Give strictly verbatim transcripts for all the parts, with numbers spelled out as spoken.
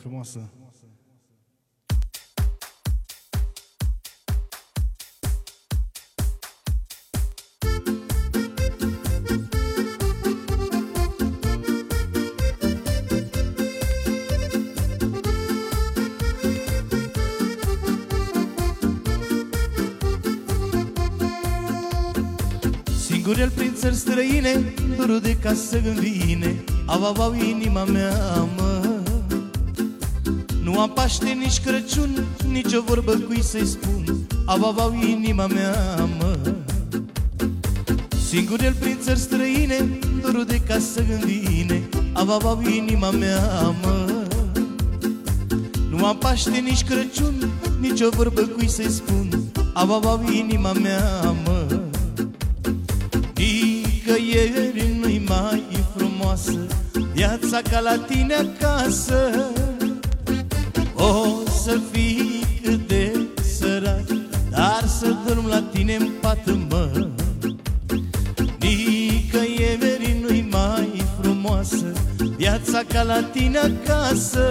frumoasă. Singurel prin țări străine, dorul de casă îmi vine. Au, au, au, inima mea, mă. Nu am Paște, nici Crăciun, nici o vorbă cui să-i spun. Au, au, au, inima mea, mă. Singurel prin țări străine, dorul de casă îmi vine. Au, au, au, inima mea, mă. Nu am Paște, nici Crăciun, nici o vorbă cui să-i spun. Au, au, au, inima mea, mă. Nicăieri nu-i mai frumoasă viața ca la tine acasă. O să fii cât de sărac, dar să dorm la tine în pat, mă. Nicăieri nu-i mai frumoasă viața ca la tine acasă.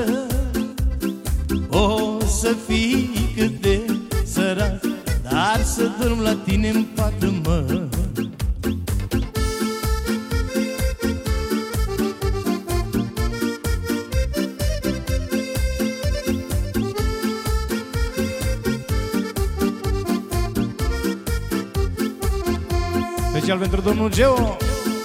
O să fii cât de sărac, dar să dorm la tine în pat, mă. Special pentru domnul Geo.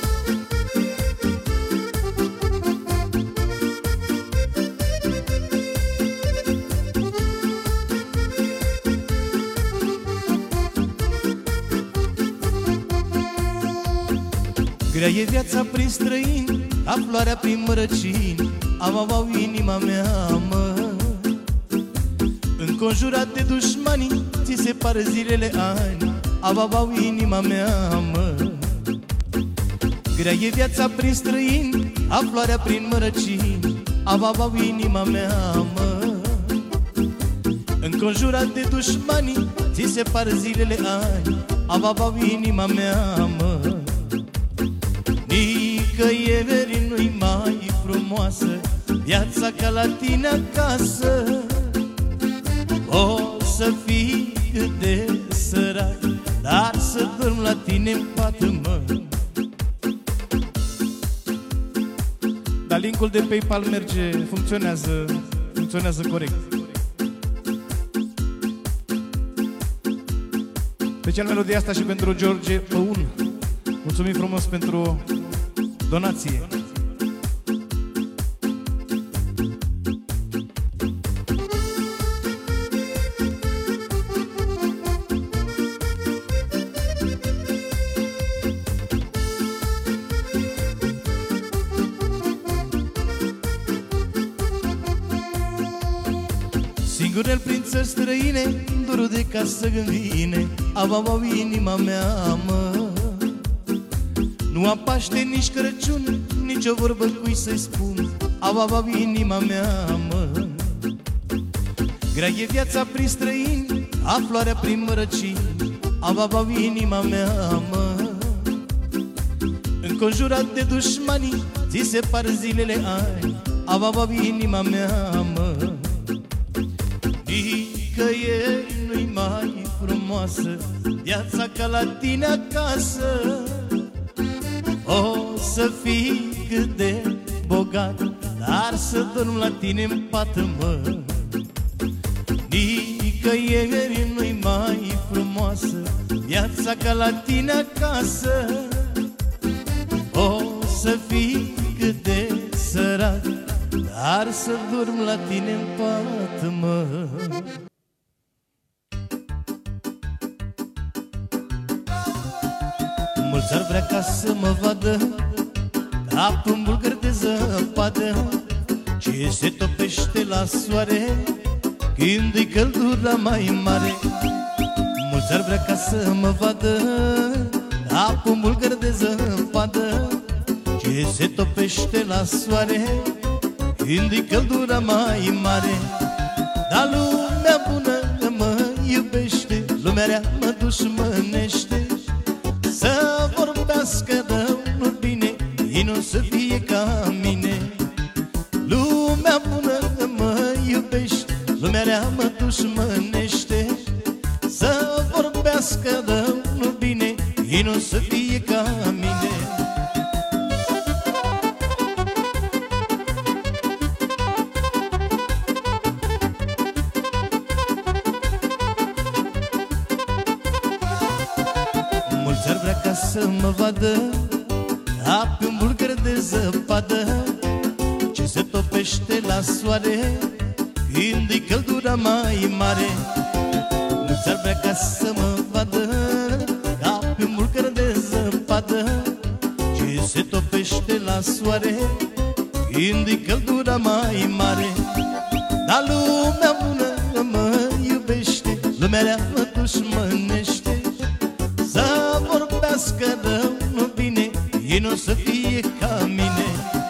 Grea e viața prin străini, ca floarea prin mărăcini. Au, au, au, inima mea, mă. Înconjurat de dușmani, ți se par zilele ani. Au, au, au, inima mea, mă. Grea e viața prin străini, a floarea prin mărăcini. Au, au, au, inima mea, mă. Înconjurat de dușmani, ți se par zilele ani. Au, au, au, inima mea, mă. Nicăieri nu-i mai frumoasă viața ca la tine acasă. O să fii cât de sărac, dar să dorm la tine în pat, mă. Dar linkul de PayPal merge, funcționează, funcționează corect. Special melodia asta și pentru George Păun. Mulțumim frumos pentru donație. Singurel prin țări străine, dorul de casă îmi vine. Au, au, au, inima mea, mă. Nu am Paște, nici Crăciun, nici o vorbă cui să-i spun. Au, au, au, inima mea, mă. Grea e viața prin străini, a floarea prin mărăcini. Au, au, au, inima mea, mă. Înconjurat de dușmani, ți se par zilele ani. Au, au, au, inima mea, mă. Nicăieri nu-i mai frumoasă viața ca la tine acasă. O să fii cât de bogat, dar să dorm la tine în pat, mă. Nicăieri nu-i mai frumoasă viața ca la tine acasă. O să fii cât de sărac, dar să dorm la tine în pat, mă. Mulți ar vrea ca să mă vadă ca un bulgăr de zăpadă ce se topește la soare când-i căldura mai mare. Mulți ar vrea ca să mă vadă ca un bulgăr de zăpadă ce se topește la soare când-i căldura mai mare. Dar lumea bună mă iubește, lumea rea mă dușmănește. Să vorbească rău bine, ei nu să fie ca mine. Lumea bună mă iubești, lumea rea mă dușmănește. Să vorbească de nu bine, ei nu să fie ca mine. Mulți ar vrea ca să mă vadă ca pe un bulgăr de zăpadă ce se topește la soare când-i căldura mai mare. Mulți ar vrea ca să mă vadă ca pe un bulgăr de zăpadă ce se topește la soare când-i căldura mai mare. Dar lumea bună mă iubește, lumea rea mă dușmănește. Să vorbească rău, nu bine, ei nu să fie ca mine.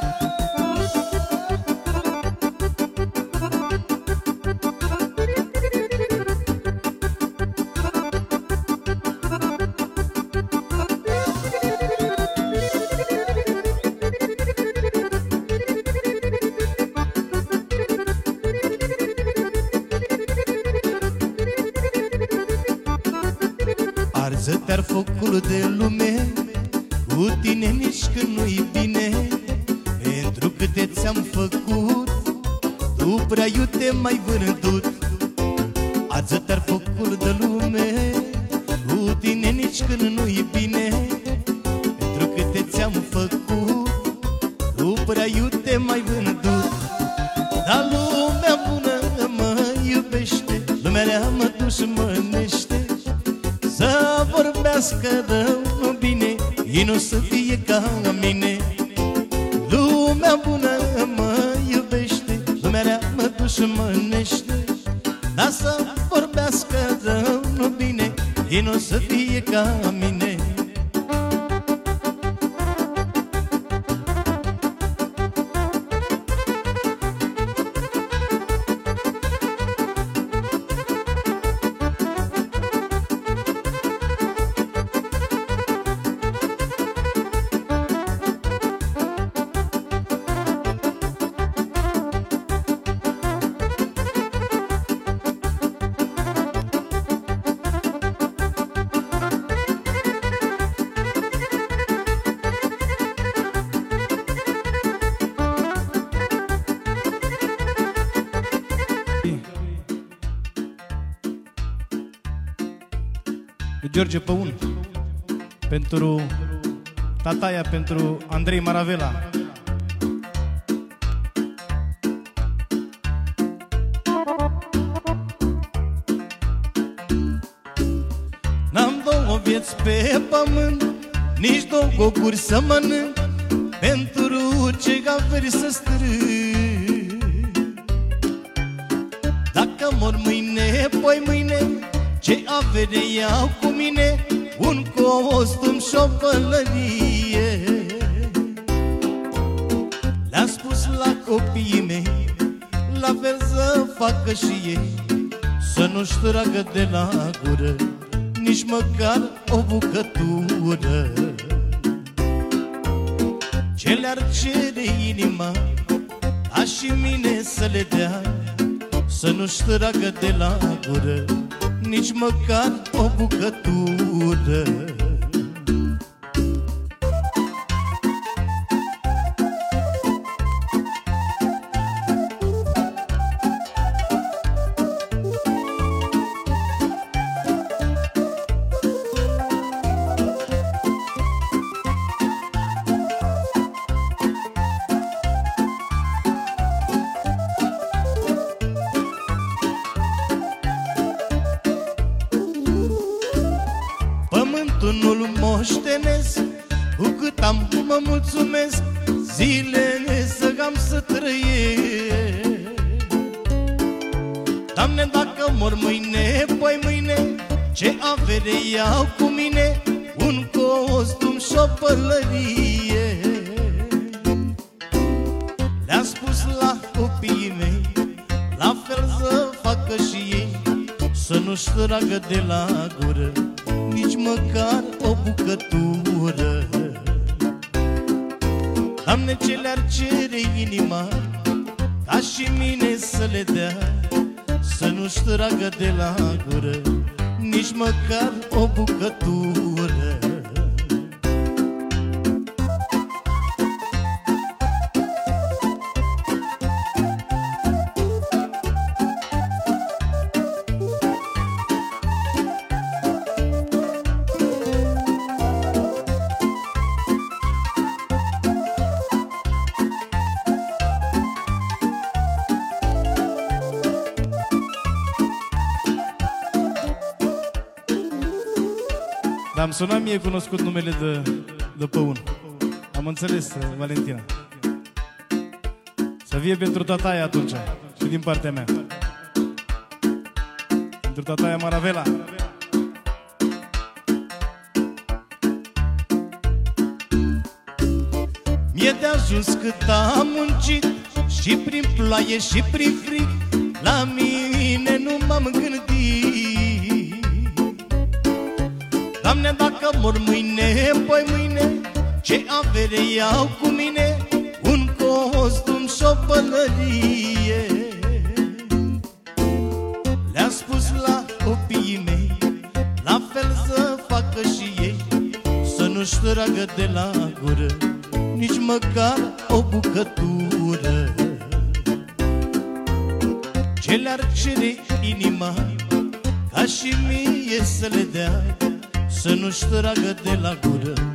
Arză-te-ar focul de lume, cu tine nici când nu-i bine. Pentru câte ți-am făcut, tu prea iute m-ai vândut. Arză-te-ar focul de lume, cu tine nici când nu-i bine. Pentru câte ți-am făcut, tu prea iute m-ai vândut. Dar lumea bună mă iubește, lumea rea mă dușmănește. Să vorbească rău, nu bine, ei nu să fie ca mine. Lumea bună mă iubește, lumea rea mă dușmănește. Dar să vorbească rău, nu bine, ei nu să fie ca mine. George Păun, pentru tataia, pentru Andrei Maravela. N-am două vieți pe pământ, nici două guri să mănânc, pentru ce averi să strâng. Dacă mor mâine, poi mâine, ce avere iau cu mine, un costum și o pălărie. Le-am spus la copiii mei, la fel să facă și ei, să nu-și tragă de la gură nici măcar o bucătură. Ce le-ar cere inima, ca și mine să le dea, să nu-și tragă de la gură nici măcar o bucătură. Pământul nu-l moștenesc, cu cât am mă mulțumesc, zilele să am să trăiesc. Doamne, dacă mor mâine, poi mâine, ce avere iau cu mine, un costum și o pălărie. Le-am spus la copiii mei, la fel să facă și ei, să nu-și tragă de la gură nici măcar o bucătură. Doamne, ce le-ar cere inima, ca și mine să le dea, să nu-și tragă de la gură nici măcar o bucătură. Dar am sunat mie cunoscut numele de, de Păun. Am înțeles, Valentina. Să fie pentru tataia atunci și din partea mea. Pentru tataia Maravela. Mi-e de ajuns cât am muncit, și prin ploaie și prin frig, la mine nu m-am gândit. Doamne, dacă mor mâine, poi mâine, ce avere iau cu mine? Un costum și o pălărie. Le-am spus la copiii mei, la fel să facă și ei, să nu-și tragă de la gură nici măcar o bucătură. Ce le-ar cere inima, ca și mie să le dea, să nu-și tragă de la gură